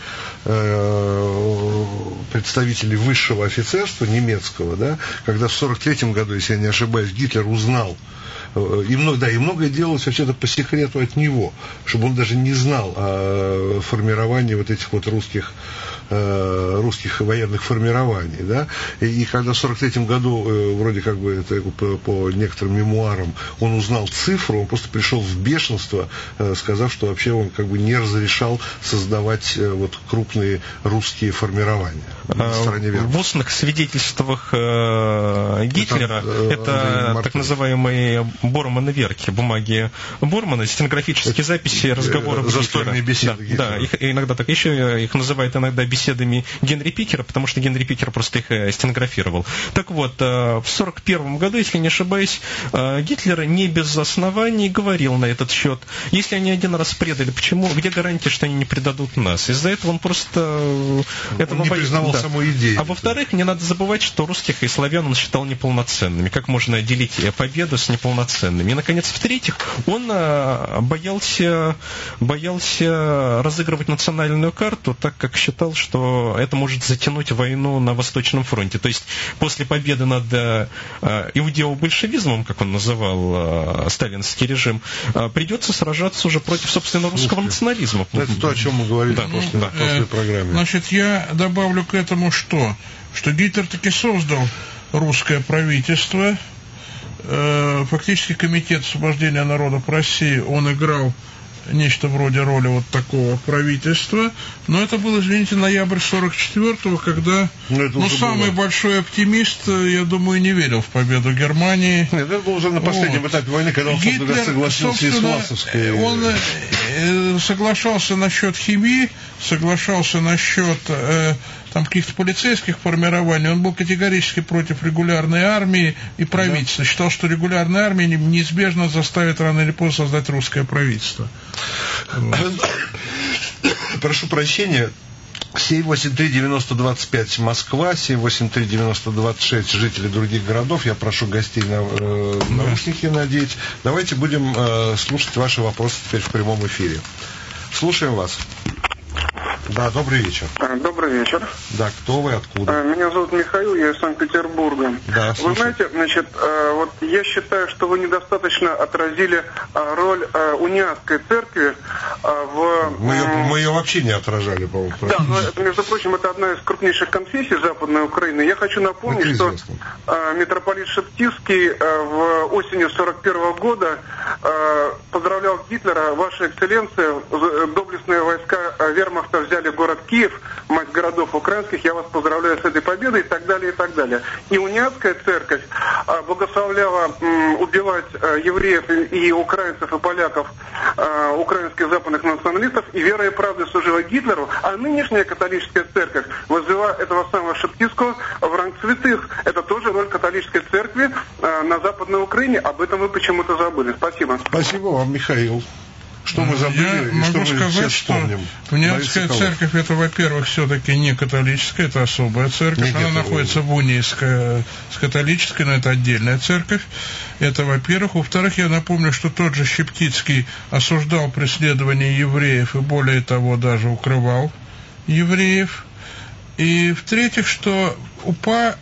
представителей высшего офицерства немецкого, да, когда в 1943 году, если я не ошибаюсь, Гитлер узнал, и многое делалось вообще-то по секрету от него, чтобы он даже не знал о формировании вот этих вот русских военных формирований, да, и когда в 1943 году, вроде как бы это, по некоторым мемуарам, он узнал цифру, он просто пришел в бешенство, сказав, что вообще он как бы не разрешал создавать вот крупные русские формирования в стране вермахта. В устных свидетельствах Гитлера это так называемые Борманы-Верки, бумаги Бормана, стенографические записи разговоров Гитлера. Застольные беседы Гитлера. Да, их иногда так, еще их называют иногда беседами Генри Пикера, потому что Генри Пикер просто их стенографировал. Так вот, в 1941 году, если не ошибаюсь, Гитлер не без оснований говорил на этот счет. Если они один раз предали, почему? Где гарантия, что они не предадут нас? Из-за этого он просто... Он не признавал саму идею. А во-вторых, не надо забывать, что русских и славян он считал неполноценными. Как можно отделить победу с неполноценными? И, наконец, в-третьих, он боялся разыгрывать национальную карту, так как считал, что это может затянуть войну на Восточном фронте. То есть после победы над иудео-большевизмом, как он называл сталинский режим, придется сражаться уже против, собственно, русского национализма. Это то, о чем мы говорили в прошлой программе. Значит, я добавлю к этому, что Гитлер таки создал русское правительство. Фактически комитет освобождения народов России, он играл нечто вроде роли вот такого правительства, но это был, извините, ноябрь 44-го, когда самый большой оптимист, я думаю, не верил в победу Германии. Нет, это было уже на последнем этапе войны, когда он Гитлер, согласился и с Власовской. Он соглашался насчет химии, соглашался насчет там каких-то полицейских формирований, он был категорически против регулярной армии и правительства. Считал, что регулярная армия неизбежно заставит рано или поздно создать русское правительство. Прошу прощения. 783-90-25 Москва, 783-90-26 жители других городов. Я прошу гостей на наушники надеть. Давайте будем слушать ваши вопросы теперь в прямом эфире. Слушаем вас. Да, добрый вечер. Добрый вечер. Да, кто вы, откуда? Меня зовут Михаил, я из Санкт-Петербурга. Да, вы знаете, значит, вот я считаю, что вы недостаточно отразили роль униатской церкви в... Мы ее вообще не отражали, по-моему. Да, но это, между прочим, это одна из крупнейших конфессий Западной Украины. Я хочу напомнить, что митрополит Шептицкий в осенью 1941 года поздравлял Гитлера: «Ваша экселленция, доблестные войска вермахта взяли город Киев, мать городов украинских, я вас поздравляю с этой победой», и так далее, и так далее. И униатская церковь благословляла убивать евреев и украинцев, и поляков, украинских западных националистов, и верой и правдой служила Гитлеру, а нынешняя католическая церковь возвела этого самого Шептицкого в ранг святых. Это тоже роль католической церкви на Западной Украине. Об этом вы почему-то забыли. Спасибо. Спасибо вам, Михаил. Что мы забыли, я могу сказать, что униатская церковь, это, во-первых, все-таки не католическая, это особая церковь. Она находится в унии с католической, но это отдельная церковь. Это, во-первых. Во-вторых, я напомню, что тот же Шептицкий осуждал преследование евреев и, более того, даже укрывал евреев. И, в-третьих, что УПА,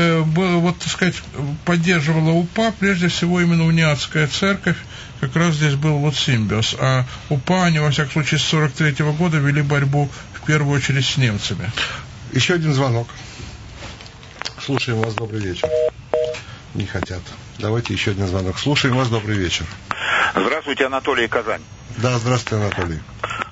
поддерживала УПА, прежде всего, именно униатская церковь. Как раз здесь был вот симбиоз. А УПА, они, во всяком случае, с 1943 года вели борьбу, в первую очередь, с немцами. Еще один звонок. Слушаем вас, добрый вечер. Не хотят. Давайте еще один звонок. Слушаем вас, добрый вечер. Здравствуйте, Анатолий, Казань. Да, здравствуйте, Анатолий.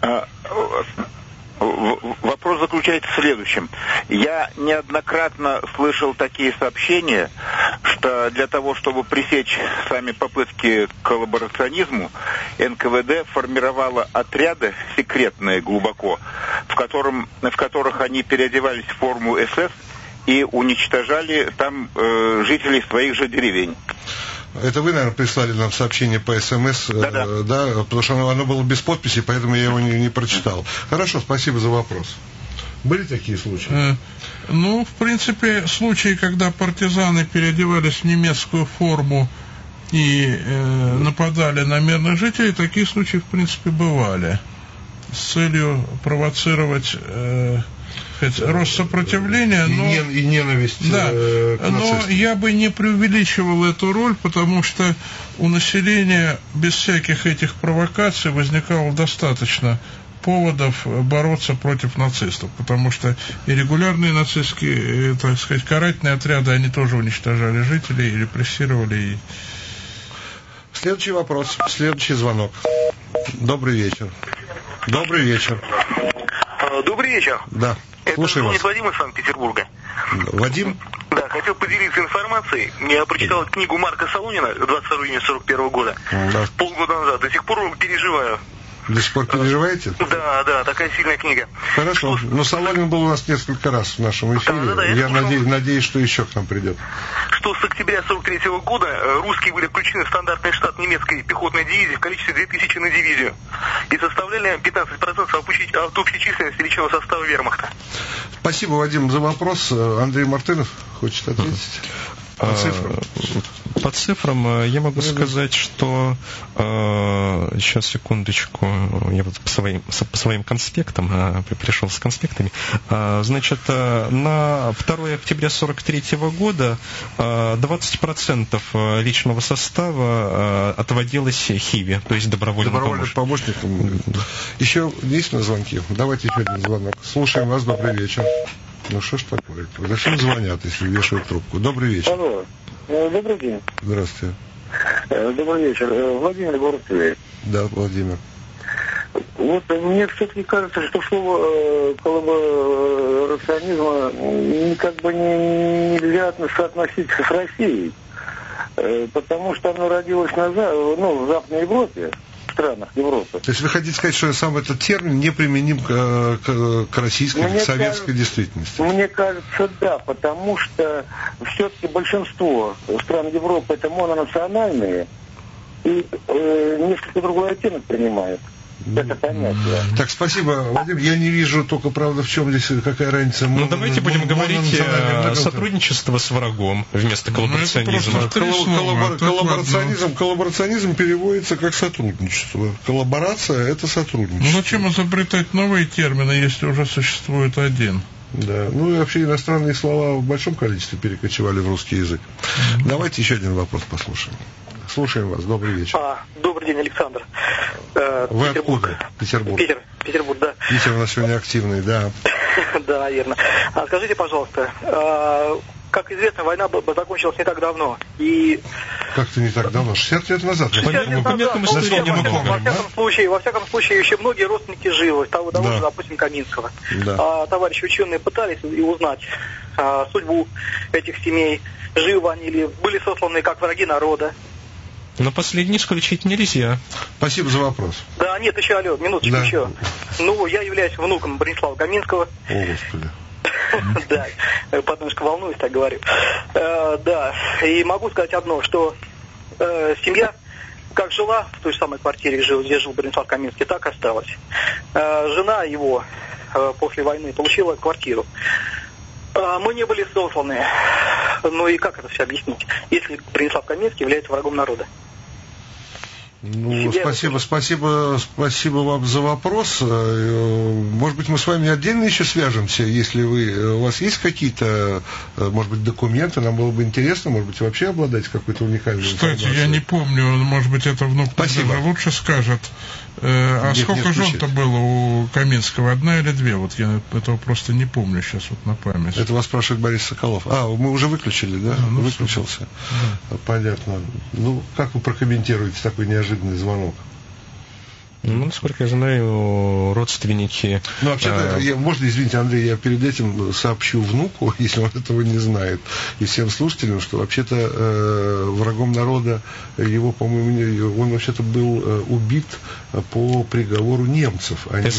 Вопрос заключается в следующем. Я неоднократно слышал такие сообщения, что для того, чтобы пресечь сами попытки к коллаборационизму, НКВД формировало отряды секретные глубоко, в которых они переодевались в форму СС и уничтожали там жителей своих же деревень. Это вы, наверное, прислали нам сообщение по СМС, да, потому что оно было без подписи, поэтому я его не прочитал. Хорошо, спасибо за вопрос. Были такие случаи? В принципе, случаи, когда партизаны переодевались в немецкую форму и нападали на мирных жителей, такие случаи, в принципе, бывали. С целью провоцировать... рост сопротивления, и ненависть к нацистам. Но я бы не преувеличивал эту роль, потому что у населения без всяких этих провокаций возникало достаточно поводов бороться против нацистов, потому что и регулярные нацистские, так сказать, карательные отряды, они тоже уничтожали жителей, репрессировали. Следующий вопрос, следующий звонок. Добрый вечер. Добрый вечер. Добрый вечер. Да. Это Вадим из Санкт-Петербурга. Вадим? Да, хотел поделиться информацией. Я прочитал книгу Марка Солонина 22 июня 1941 года. Да. Полгода назад. До сих пор переживаю. До сих пор переживаете? Да, такая сильная книга. Хорошо. Но Солонин был у нас несколько раз в нашем эфире. Я надеюсь, что еще к нам придет. Что с октября 1943 года русские были включены в стандартный штат немецкой пехотной дивизии в количестве 2000 на дивизию. И составляли 15% от общей численности личного состава вермахта. Спасибо, Вадим, за вопрос. Андрей Мартынов хочет ответить. По цифрам? По цифрам я могу сказать, что сейчас, секундочку, я вот по своим конспектам пришел с конспектами. Значит, на 2 октября 1943 года 20% личного состава отводилось Хиве, то есть добровольным помощникам. Еще есть на звонки? Давайте еще один звонок. Слушаем вас, добрый вечер. Ну что ж такое? Зачем звонят, если вешают трубку? Добрый вечер. Алло. Добрый день. Здравствуйте. Добрый вечер. Владимир, город Тверь. Да, Владимир. Вот мне все-таки кажется, что слово коллаборационизма нельзя соотносить с Россией, потому что оно родилось в Западной Европе, в странах Европы. То есть вы хотите сказать, что сам этот термин не применим к российской, к советской действительности? Мне кажется, да, потому что все-таки большинство стран Европы это мононациональные и несколько другой оттенок принимают. это понятие. Так, спасибо, Вадим. Я не вижу только, правда, в чем здесь, какая разница. Ну, давайте будем говорить сотрудничество с врагом вместо коллаборационизма. Коллаборационизм переводится как сотрудничество. Коллаборация – это сотрудничество. Ну, зачем изобретать новые термины, если уже существует один? Да, ну и вообще иностранные слова в большом количестве перекочевали в русский язык. Давайте еще один вопрос послушаем. Слушаем вас. Добрый вечер. Добрый день, Александр. Вы откуда? Петербург. Петербург, да. Питер у нас сегодня активный, да. Да, наверное. Скажите, пожалуйста, как известно, война закончилась не так давно. И... Как-то не так давно, 60 лет назад. Во всяком случае, еще многие родственники живы, того же, допустим, Каминского. Да. Товарищи ученые пытались узнать судьбу этих семей, живы они или были сосланы как враги народа. Но последний исключить нельзя. Спасибо за вопрос. Да, нет, еще, минуточку еще. Ну, я являюсь внуком Бронислава Каминского. О, Господи. Да, немножко волнуюсь, так говорю. Да, и могу сказать одно, что семья как жила в той же самой квартире, где жил Бронислав Каминский, так и осталась. Жена его после войны получила квартиру. Мы не были сосланы. Ну и как это все объяснить, если Бронислав Каминский является врагом народа? Ну, спасибо вам за вопрос. Может быть, мы с вами отдельно еще свяжемся, если у вас есть какие-то, может быть, документы, нам было бы интересно, может быть, вообще обладать какой-то уникальной информацией. Кстати, я не помню, может быть, это внук даже лучше скажет. Сколько жен-то было у Каминского? Одна или две? Вот я этого просто не помню сейчас вот на память. Это вас спрашивает Борис Соколов. Мы уже выключили, да? Выключился. Да. Понятно. Ну, как вы прокомментируете такой неожиданный звонок? Ну, насколько я знаю, родственники... Ну, вообще-то, можно, извините, Андрей, я перед этим сообщу внуку, если он этого не знает, и всем слушателям, что вообще-то врагом народа его, по-моему, он вообще-то был убит по приговору немцев, а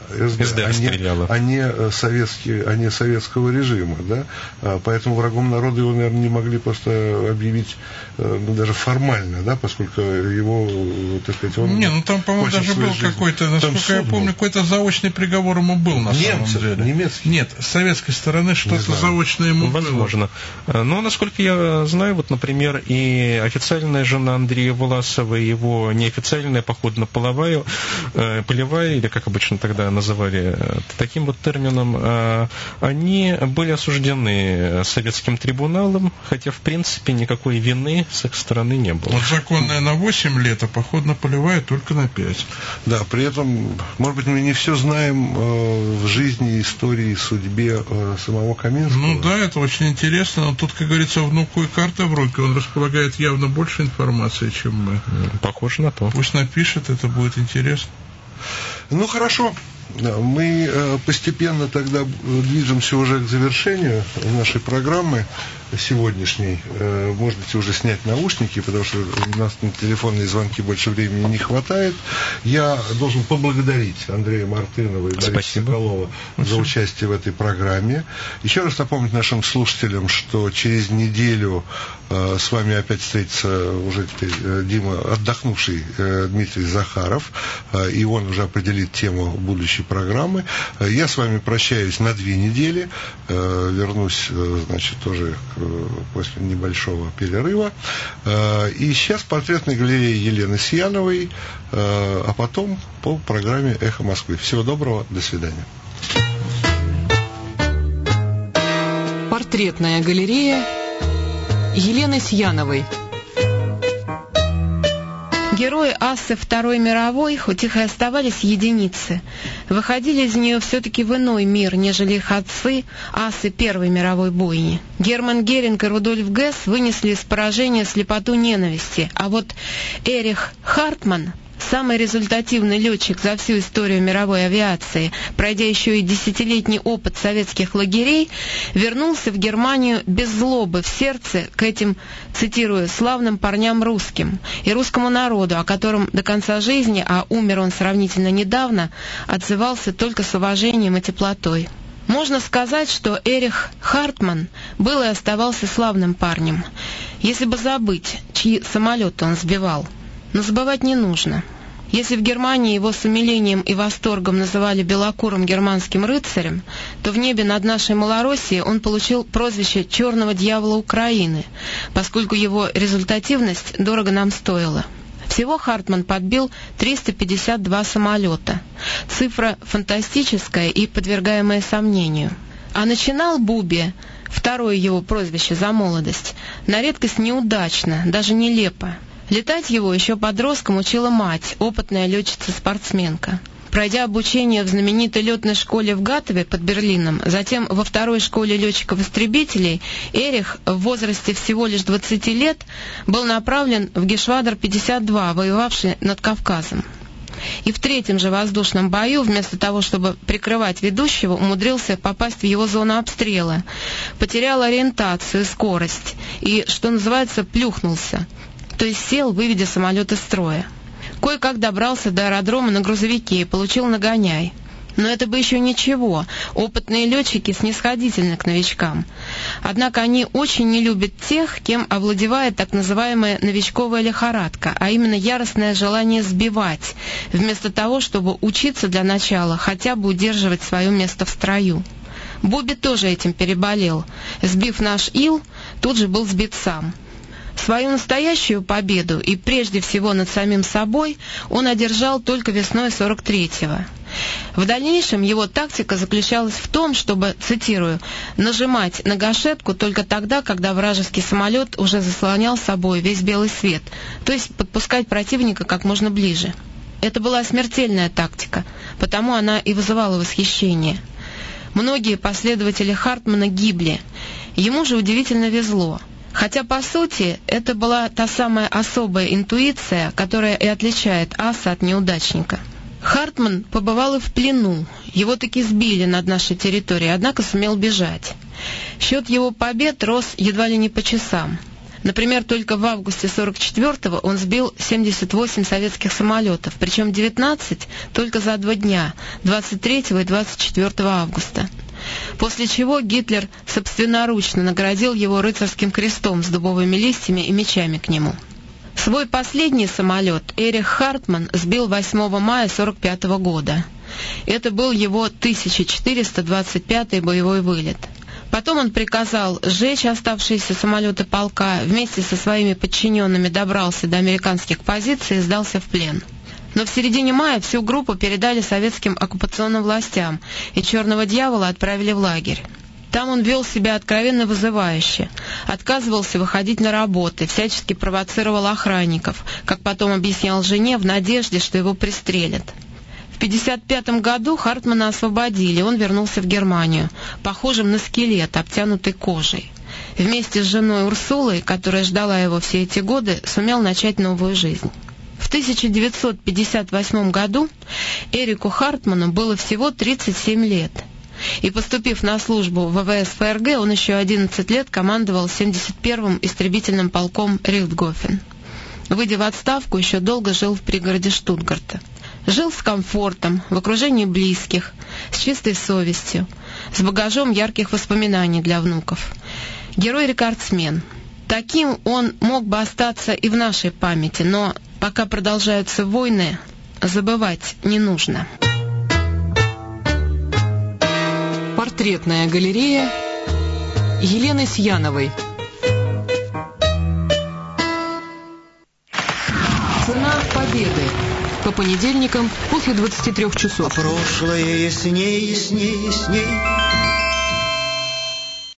не советского режима, да? Поэтому врагом народа его, наверное, не могли просто объявить даже формально, да, поскольку его, так сказать, он... Не, ну там, по-моему, даже был какой-то, насколько я помню, какой-то заочный приговор ему был, на самом деле. Немецкий? Нет, с советской стороны что-то заочное ему было. Возможно. Но, насколько я знаю, вот, например, и официальная жена Андрея Власова, и его неофициальная походно-полевая, или как обычно тогда называли таким вот термином, они были осуждены советским трибуналом, хотя, в принципе, никакой вины с их стороны не было. Вот законная на 8 лет, а походно-полевая только на 5. Да, при этом, может быть, мы не все знаем в жизни, истории, судьбе самого Каминского. Ну да, это очень интересно, но тут, как говорится, внуку и карта в руки, он располагает явно больше информации, чем мы. Похоже на то. Пусть напишет, это будет интересно. Ну, хорошо. Мы постепенно тогда движемся уже к завершению нашей программы сегодняшней. Можете уже снять наушники, потому что у нас на телефонные звонки больше времени не хватает. Я должен поблагодарить Андрея Мартынова и Бориса Соколова за участие в этой программе. Еще раз напомнить нашим слушателям, что через неделю с вами опять встретится уже теперь Дима, отдохнувший Дмитрий Захаров, и он уже определит тему будущей программы. Я с вами прощаюсь на 2 недели. Вернусь, значит, тоже после небольшого перерыва. И сейчас портретная галерея Елены Сияновой, а потом по программе «Эхо Москвы». Всего доброго, до свидания. Портретная галерея Елены Сияновой. Герои асы Второй мировой, хоть их и оставались единицы, выходили из нее все-таки в иной мир, нежели их отцы, асы Первой мировой бойни. Герман Геринг и Рудольф Гесс вынесли из поражения слепоту ненависти, а вот Эрих Хартман, самый результативный летчик за всю историю мировой авиации, пройдя еще и 10-летний опыт советских лагерей, вернулся в Германию без злобы в сердце к этим, цитирую, славным парням русским и русскому народу, о котором до конца жизни, а умер он сравнительно недавно, отзывался только с уважением и теплотой. Можно сказать, что Эрих Хартман был и оставался славным парнем, если бы забыть, чьи самолеты он сбивал. Но забывать не нужно. Если в Германии его с умилением и восторгом называли белокурым германским рыцарем, то в небе над нашей Малороссией он получил прозвище «Черного дьявола Украины», поскольку его результативность дорого нам стоила. Всего Хартман подбил 352 самолета. Цифра фантастическая и подвергаемая сомнению. А начинал Буби, второе его прозвище за молодость, на редкость неудачно, даже нелепо. Летать его еще подростком учила мать, опытная летчица-спортсменка. Пройдя обучение в знаменитой летной школе в Гатове под Берлином, затем во второй школе летчиков-истребителей, Эрих в возрасте всего лишь 20 лет был направлен в Гешвадер-52, воевавший над Кавказом. И в третьем же воздушном бою, вместо того, чтобы прикрывать ведущего, умудрился попасть в его зону обстрела, потерял ориентацию и скорость и, что называется, плюхнулся, то есть сел, выведя самолет из строя. Кое-как добрался до аэродрома на грузовике и получил нагоняй. Но это бы еще ничего, опытные летчики снисходительны к новичкам. Однако они очень не любят тех, кем овладевает так называемая новичковая лихорадка, а именно яростное желание сбивать, вместо того, чтобы учиться для начала хотя бы удерживать свое место в строю. Буби тоже этим переболел. Сбив наш Ил, тут же был сбит сам. Свою настоящую победу, и прежде всего над самим собой, он одержал только весной 43-го. В дальнейшем его тактика заключалась в том, чтобы, цитирую, «нажимать на гашетку только тогда, когда вражеский самолет уже заслонял собой весь белый свет, то есть подпускать противника как можно ближе». Это была смертельная тактика, потому она и вызывала восхищение. Многие последователи Хартмана гибли, ему же удивительно везло. Хотя, по сути, это была та самая особая интуиция, которая и отличает аса от неудачника. Хартман побывал и в плену, его таки сбили над нашей территорией, однако сумел бежать. Счет его побед рос едва ли не по часам. Например, только в августе 44-го он сбил 78 советских самолетов, причем 19 только за 2 дня, 23 и 24 августа. После чего Гитлер собственноручно наградил его рыцарским крестом с дубовыми листьями и мечами к нему. Свой последний самолет Эрих Хартман сбил 8 мая 1945 года. Это был его 1425-й боевой вылет. Потом он приказал сжечь оставшиеся самолеты полка, вместе со своими подчиненными добрался до американских позиций и сдался в плен. Но в середине мая всю группу передали советским оккупационным властям, и «Черного дьявола» отправили в лагерь. Там он вел себя откровенно вызывающе, отказывался выходить на работы, всячески провоцировал охранников, как потом объяснял жене, в надежде, что его пристрелят. В 1955 году Хартмана освободили, он вернулся в Германию, похожим на скелет, обтянутый кожей. Вместе с женой Урсулой, которая ждала его все эти годы, сумел начать новую жизнь. В 1958 году Эрику Хартману было всего 37 лет. И, поступив на службу в ВВС ФРГ, он еще 11 лет командовал 71-м истребительным полком Рихтгофен. Выйдя в отставку, еще долго жил в пригороде Штутгарта. Жил с комфортом, в окружении близких, с чистой совестью, с багажом ярких воспоминаний для внуков. Герой-рекордсмен. Таким он мог бы остаться и в нашей памяти, но пока продолжаются войны, забывать не нужно. Портретная галерея Елены Сьяновой. Цена победы. По понедельникам после 23 часов. Прошлое ясней, ясней, ясней.